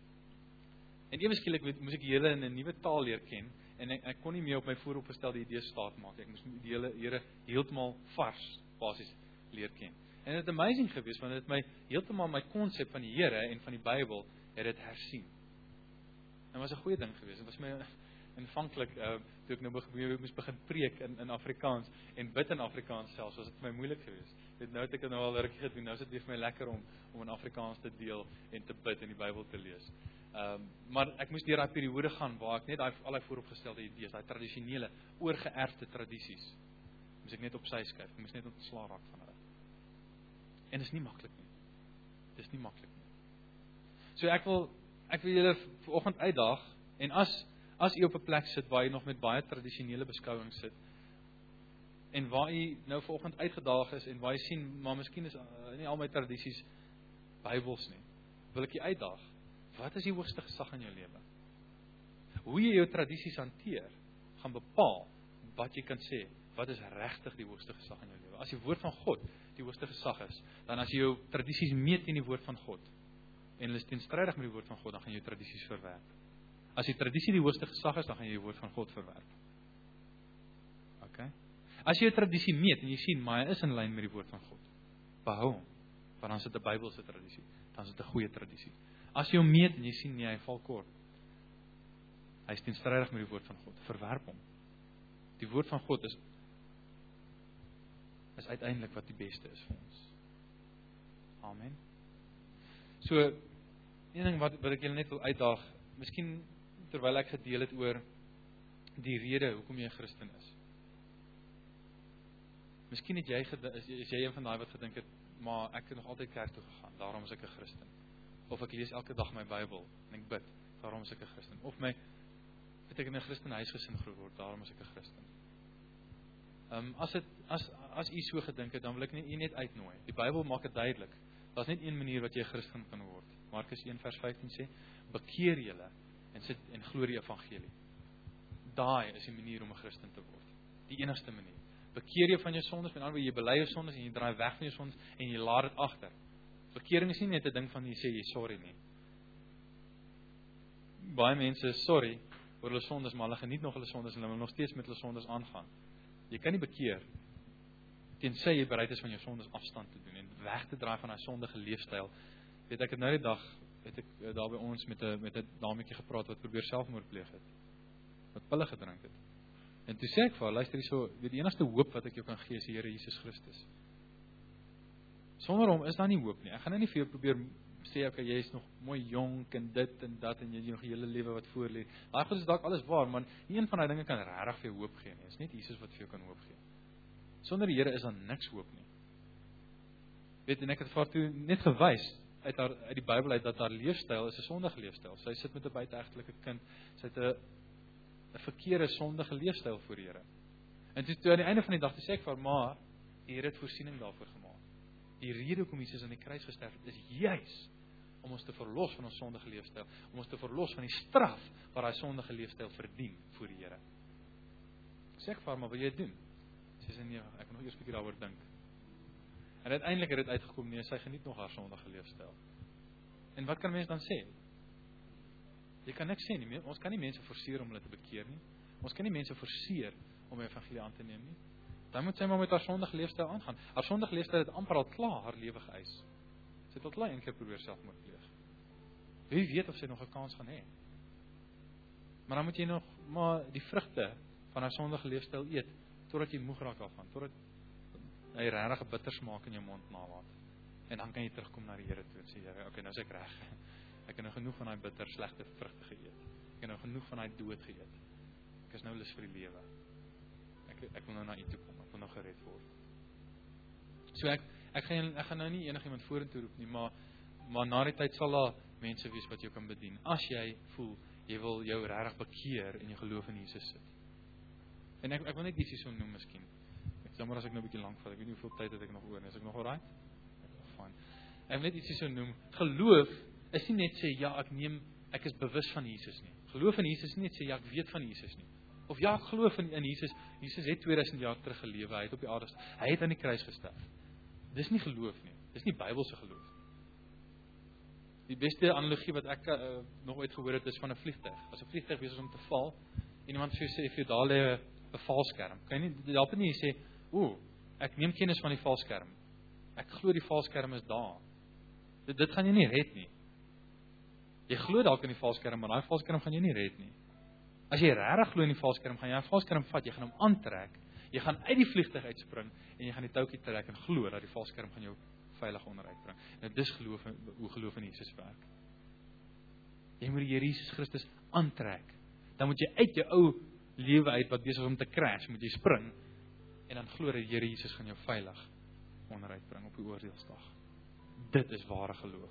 En ewe skielik moes ek die hele in 'n nuwe taal leer ken en ek, ek kon nie meer op my vooropgestelde idees staat maak. Ek moes die hele Here heeltemal vars basies leer ken. En dit het amazing geweest want dit het my heeltemal my konsep van die Here en van die Bybel het dit hersien. En was 'n goeie ding geweest. Dit was my aanvanklik uh, toe ek nou begin moes begin preek in in Afrikaans en bid in Afrikaans selfs, was dit vir my moeilik geweest. Dit nou het ek nou al 'n rukkie gedoen. Nou is dit weer vir my lekker om om in Afrikaans te deel en te bid en die Bybel te lees. Ehm um, maar ek moes deur daai periode gaan waar ek net daai al daai vooropgestelde idees, daai tradisionele, oorgeerfde tradisies, moes ek net op sy skuif. Ek moes net ontslaa raak van hulle. En dit is nie maklik nie. dis nie maklik nie. So ek wil ek wil julle vanoggend uitdaag en as as u op 'n plek sit waar jy nog met baie tradisionele beskouing sit en waar u nou vanoggend uitgedaag is en waar jy sien maar miskien is uh, nie al my tradisies Bybels nie. Wil ek jy uitdaag. Wat is die hoogste gesag in jou lewe? Hoe jy jou tradisies hanteer gaan bepaal wat jy kan sê, wat is regtig die hoogste gesag in jou lewe. As die woord van God die hoogste gesag is, dan as jy jou tradisies meet teen die woord van God en hulle is teenstrydig met die woord van God, dan gaan jy jou tradisies verwerp. As die tradisie die hoogste gesag is, dan gaan jy die woord van God verwerp. Okay? As jy jou tradisie meet en jy sien, maar hy is in lyn met die woord van God, behou hom, want dan is dit 'n Bybelse tradisie, dan is dit 'n goeie tradisie. As jy hom meet en jy sien, nee, hy val kort, hy is teenstrydig met die woord van God, verwerp hom. Die woord van God is is uiteindelik wat die beste is vir ons. Amen. So, een ding wat, wat ek julle net wil uitdaag, miskien terwyl ek gedeel het oor die rede hoekom jy 'n Christen is. Miskien het jy, is jy een van daai wat gedink het, maar ek het nog altyd kerk toe gegaan, daarom is ek 'n Christen. Of ek lees elke dag my Bybel en ek bid, daarom is ek 'n Christen. Of my, het ek in 'n Christen huisgesin groot word, daarom is ek 'n Christen. Um, as, het, as, as u so gedink het, dan wil ek nie, u net uitnooi. Die Bybel maak dit duidelik. Daar is net een manier wat jy 'n Christen kan word. Markus een vers vyftien sê, bekeer julle en sit en glo die evangelie. Daai is die manier om 'n Christen te word. Die enigste manier. Bekeer jy van jou sondes, met ander woorde jy bely jou sondes en jy draai weg van jou sondes en jy laat dit agter. Bekering is nie net 'n ding van jy sê jy sorry nie. Baie mense is sorry oor hulle sondes, maar hulle geniet nog hulle sondes en hulle wil nog steeds met hulle sondes aangaan. Jy kan nie bekeer tensy jy bereid is van jou sondes afstand te doen en weg te draai van daai sondige leefstyl. Weet ek het nou die dag het ek daar by ons met 'n met 'n dametjie gepraat wat probeer selfmoord pleeg het. Wat pille gedrink het. En toe sê ek vir haar, luister hierso, weet die enigste hoop wat ek jou kan gee is die Here Jesus Christus. Sonder hom is daar nie hoop nie. Ek gaan nou nie vir jou probeer sê okay, jy is nog mooi jonk en dit en dat en jy het nog 'n hele lewe wat voor lê. Daai goed is dalk alles waar, maar nie een van daai dinge kan regtig vir jou hoop gee nie. Dit is net Jesus wat vir jou kan hoop gee. Sonder die Here is daar niks hoop nie. Weet en ek het vir haar toe net gewys uit haar uit die Bybel uit dat haar leefstyl is 'n sondige leefstyl. Sy sit met 'n buiteegtelike kind. Sy het 'n 'n verkeerde sondige leefstyl voor die Here. En toe, toe aan die einde van die dag toe sê ek vir haar, maar die Here het voorsiening daarvoor gemaak. Die rede hoekom Jesus aan die kruis gesterf het, is juis om ons te verlos van ons sondige leefstyl, om ons te verlos van die straf wat daai sondige leefstyl verdien voor die Here. Sê ek vir haar, maar wil jy dit doen? Sy sê nee, ek moet nog eers 'n bietjie daaroor dink. En uiteindelik het dit uitgekom, nee, sy geniet nog haar sondige leefstyl. En wat kan mens dan sê? Jy kan niks sê nie, ons kan nie mense forceer om hulle te bekeer nie. Ons kan nie mense forceer om die evangelie aan te neem nie. Dan moet sy maar met haar sondige leefstyl aangaan. Haar sondige leefstyl het amper al klaar haar lewe geëis. Sy het al klaar een keer probeer selfmoord pleeg. Wie weet of sy nog 'n kans gaan hê. Maar dan moet jy nog maar die vrugte van haar sondige leefstyl eet totdat jy moeg raak daarvan, totdat hy regtig 'n bitter smaak in jou mond nalaat. En dan kan jy terugkom na die Here toe en sê, Here, okay, nou is ek reg. Ek het nou genoeg van daai bitter slegte vrugte geëet. Ek het nou genoeg van daai dood geëet. Ek is nou lus vir die lewe. Ek ek wil nou na U toe kom. Ek wil nou gered word. So ek ek gaan ek gaan nou nie enigiemand vorentoe roep nie, maar maar na die tyd sal daar mense wees wat jou kan bedien. As jy voel jy wil jou regtig bekeer en jy geloof in Jesus sit. En ek ek wil net ietsie so noem miskien. Ek jammer as ek nou 'n bietjie lank vat. Ek weet nie hoeveel tyd het ek nog oor nie. Is ek nog alright? Fyn. Ek wil net ietsie so noem. Geloof is nie net sê ja, ek neem ek is bewus van Jesus nie. Geloof in Jesus is nie net sê ja, ek weet van Jesus nie. Of ja, ek glo in in Jesus. Jesus het tweeduisend jaar terug gelewe. Hy het op die aarde hy het aan die kruis gesterf. Dis nie geloof nie. Dis nie Bybelse geloof. Die beste analogie wat ek uh, nog ooit gehoor het is van 'n vliegtuig. As 'n vliegtuig besig is om te val en iemand sê sê vir daar lê 'n valskerm. Kan jy nie help nie sê, "Ooh, ek neem kennis van die valskerm. Ek glo die valskerm is daar." Dit dit gaan jy nie red nie. Jy glo dalk in die valskerm, maar daai valskerm gaan jou nie red nie. As jy regtig glo in die valskerm, gaan jy 'n valskerm vat, jy gaan hom aantrek, jy gaan uit die vliegtuig uitspring en jy gaan die touwtjie trek en glo dat die valskerm gaan jou veilig onderuit bring. En dis geloof hoe geloof in Jesus werk. Jy moet die Here Jesus Christus aantrek. Dan moet jy uit jou ou lewe uit wat besig is om te crash, moet jy spring en dan glo dat die Here Jesus gaan jou veilig onderuit bring op die oordeelsdag. Dit is ware geloof.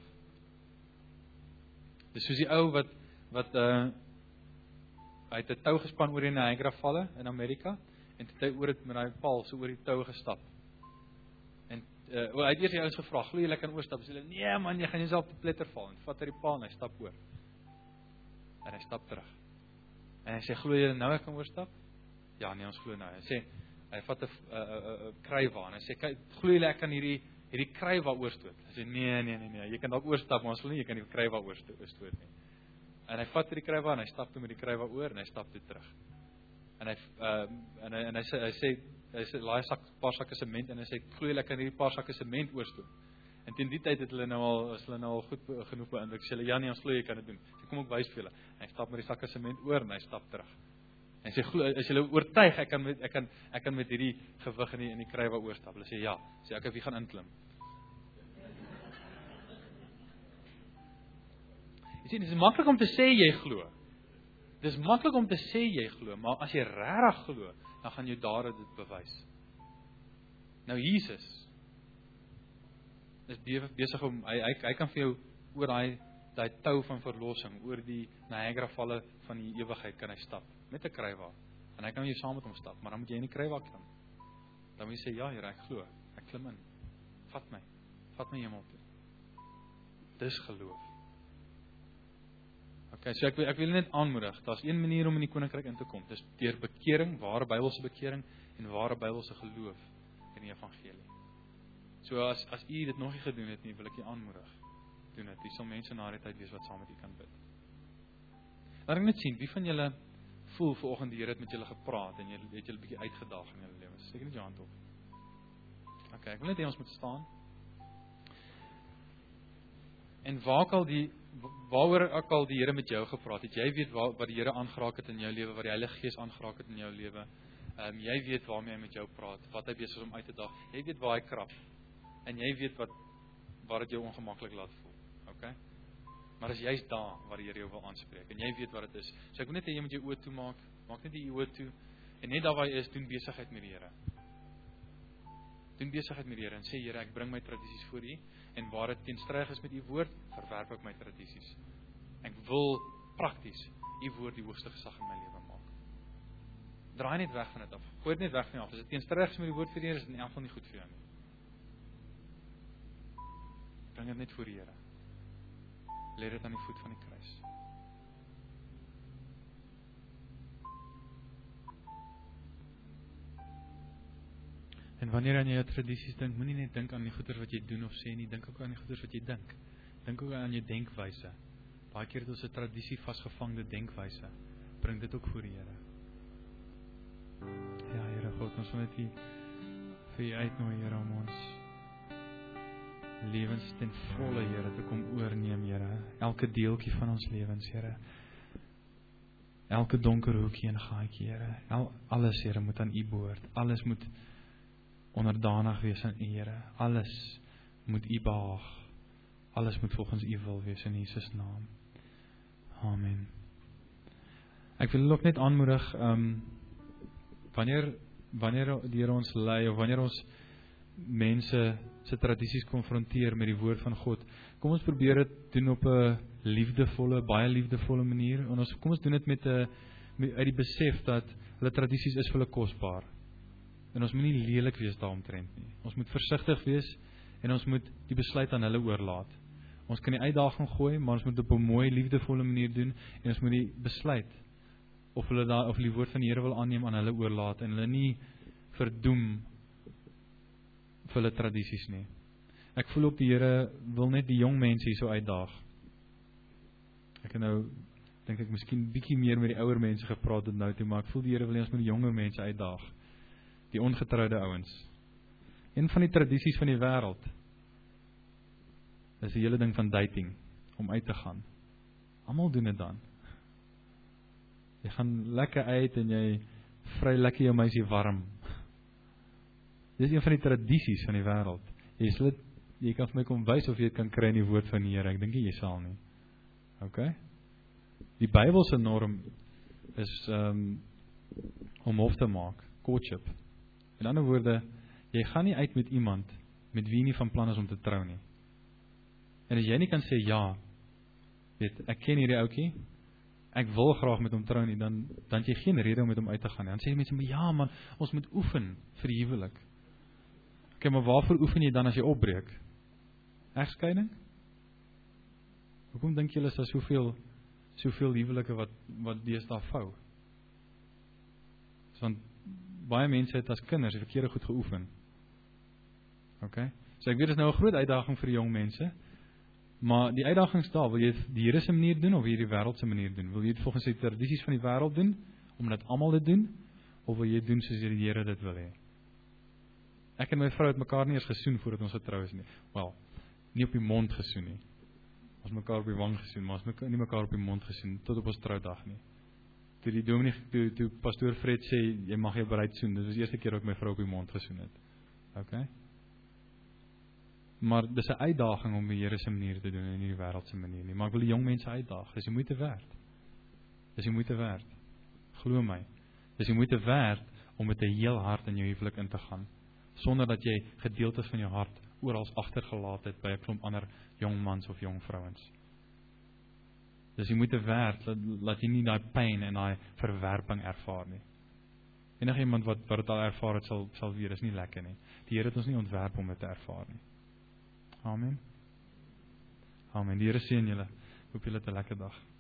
Dis soos die ou wat, wat uh, hy het 'n tou gespan oor die Niagara-valle in Amerika, en toe het hy oor het met hy paal, so oor die tou gestap. En uh, hy het eers die ouens gevra, glo jy kan oorstap? Sy sê, nee man, jy gaan jouself op die pletter val. En vat hy die paal en hy stap oor. En hy stap terug. En hy sê, glo jy nou ek kan oorstap? Ja, nee, ons glo nou. Hy sê, hy vat 'n uh, uh, uh, krywa en hy sê, kyk, glo jy ek kan hierdie hierdie krywa oorstoot? Hy sê, nee, nee, nee, nee, jy kan dalk oorstap, maar ons glo nie jy kan die krywa oorstoot nie. En hy vat die krywa en hy stap toe met die krywa oor en hy stap toe terug. En hy uh, en hy en hy sê hy sê hy sê laai sak paar sakke sement en hy sê glo jy ek kan hierdie paar sakke sement oorstoot. En teen die tyd het hulle nou al as hulle nou al goed genoeg beïndruk. Sê hulle ja nee, ons glo jy kan dit doen. Ek kom ook wys vir julle. Hy stap met die sakke sement oor en hy stap terug. En sê glo as julle oortuig ek kan met ek kan ek kan met hierdie gewig in die in die krywa oorstap. Hulle sê ja. Sê ek wie gaan inklim. Jy sien, dit is maklik om te sê jy glo. Dit is maklik om te sê jy glo, maar as jy regtig glo, dan gaan jou dade dit bewys. Nou Jesus is besig om hy hy, hy kan vir jou oor daai daai tou van verlossing, oor die Niagara-valle van die ewigheid kan hy stap met 'n krywa. En hy kan jy saam met hom stap, maar dan moet jy in die krywa klim. Dan moet jy sê ja, Here, ek glo. Ek klim in. Vat my. Vat my hemel toe. Dis geloof. Okay, so ek wil ek wil net aanmoedig. Daar's een manier om in die koninkryk in te kom. Dis deur bekering, ware Bybelse bekering en ware Bybelse geloof in die evangelie. So as as u dit nog nie gedoen het nie, wil ek u aanmoedig. Doen dit. Hier sal mense na die tyd wees wat saam met u kan bid. Laat ek net sien, wie van julle voel vanoggend die Here het met julle gepraat en julle het julle 'n bietjie uitgedaag in julle lewens? Steek net jou hand op. Okay, ek wil net hê ons moet staan. En waar ook al die waaroor ook al die Here met jou gepraat het, jy weet waar, wat die Here aangeraak het in jou lewe, wat die Heilige Gees aangeraak het in jou lewe. Ehm um, jy weet waarmee hy met jou praat, wat hy besig is om uit te daag. Jy weet waar hy krap. En jy weet wat waar dit jou ongemaklik laat voel. Okay? Maar as jy's daar waar die Here jou wil aanspreek en jy weet wat dit is. So ek wil net hê jy moet jou oë toemaak. Maak net die oë toe en net daar waar jy is, doen besigheid met die Here. Doen besigheid met die Here en sê Here, ek bring my tradisies voor U en waar dit teenstrydig is met U woord, verwerp ek my tradisies. Ek wil prakties U woord die hoogste gesag in my lewe maak. Draai net weg van dit af. Gooi dit net weg van jou af. As dit teenstrydig is met die woord vir die Here, is dit in elk geval nie goed vir jou nie. Bring dit net voor die Here. Lê dit aan die voet van die kruis. En wanneer jy aan jou tradisies dink, moenie net dink aan die goeders wat jy doen of sê nie, dink ook aan die goeders wat jy dink. Dink ook aan jou denkwyse. Baie keer het ons 'n tradisie vasgevangde denkwyse. Bring dit ook voor die Here. Ja, Here God, ons wil net hier vir U uitnooi, Here, om ons lewens ten volle, Here, te kom oorneem, Here. Elke deeltjie van ons lewens, Here. Elke donker hoekie en gaatjie, Here. Al, alles, Here, moet aan U behoort. Alles moet onderdanig wees aan U, Here. Alles moet U behaag. Alles moet volgens U wil wees in Jesus naam. Amen. Ek wil ook net aanmoedig, um, wanneer wanneer die Here ons lei, of wanneer ons mense se tradisies konfronteer met die woord van God, kom ons probeer dit doen op 'n liefdevolle, baie liefdevolle manier. En ons kom ons doen dit met 'n uit die besef dat hulle tradisies is vir hulle kosbaar. En ons moet nie lelik wees daaromtrent nie. Ons moet versigtig wees en ons moet die besluit aan hulle oorlaat. Ons kan die uitdaging gooi, maar ons moet op 'n mooi, liefdevolle manier doen en ons moet die besluit of hulle daar of die woord van die Here wil aanneem aan hulle oorlaat en hulle nie verdoem vir hulle tradisies nie. Ek voel ook die Here wil net die jong mense hier so uitdaag. Ek het nou dink ek miskien bietjie meer met die ouer mense gepraat tot nou toe, maar ek voel die Here wil ons met die jonger mense uitdaag. Die ongetroude ouens. Een van die tradisies van die wêreld is die hele ding van dating, om uit te gaan. Almal doen dit dan. Jy gaan lekker uit en jy vry lekker jou meisie warm. Dit is een van die tradisies van die wêreld. Jy sal dit, jy kan vir my kom wys of jy dit kan kry in die woord van die Here. Ek dink jy sal nie. Okay? Die Bybelse norm is um, om hof te maak, courtship. In ander woorde, jy gaan nie uit met iemand met wie jy nie van plan is om te trou nie. En as jy nie kan sê ja, weet, ek ken hierdie ouetjie, ek wil graag met hom trou nie, dan dan het jy geen rede om met hom uit te gaan nie. Dan sê die mense, maar ja man, ons moet oefen vir die huwelik. Okay, maar waarvoor oefen jy dan as jy opbreek? Egskeiding? Hoekom dink julle is daar soveel soveel huwelike wat wat deesdae vou? Want baie mense het as kinders die verkeerde goed geoefen. Okay? So ek weet, dit is nou 'n groot uitdaging vir die jong mense, maar die uitdaging is daar, wil jy die Here se manier doen, of wil jy die wêreld se manier doen? Wil jy dit volgens die tradisies van die wêreld doen, omdat almal dit doen, of wil jy doen soos die Here dit wil hê? Ek en my vrou het mekaar nie eens gesoen voordat ons getrou is nie. Wel, nie op die mond gesoen nie. Ons mekaar op die wang gesoen, maar ons nie mekaar op die mond gesoen, tot op ons troudag nie. Toe die dominee, toe, toe pastoor Fred sê, jy mag jou bruid soen, dit was die eerste keer dat ek my vrou op die mond gesoen het. Okay? Maar dis 'n uitdaging om die Here se manier te doen en nie die wêreld se manier nie. Maar ek wil die jong mense uitdaag. Dis die moeite werd. Dis die moeite werd. Glo my. Dis die moeite werd om met 'n heel hart in jou huwelik in te gaan, sonder dat jy gedeeltes van jou hart oral agtergelaat het by 'n klomp ander jong mans of jong vrouens. Dis die moeite werd dat, dat jy nie daai pyn en daai verwerping ervaar nie. Enige iemand wat wat dit al ervaar het sal sal weet, dis nie lekker nie. Die Here het ons nie ontwerp om dit te ervaar nie. Amen. Amen. Die Here seën julle. Hoop julle het 'n lekker dag.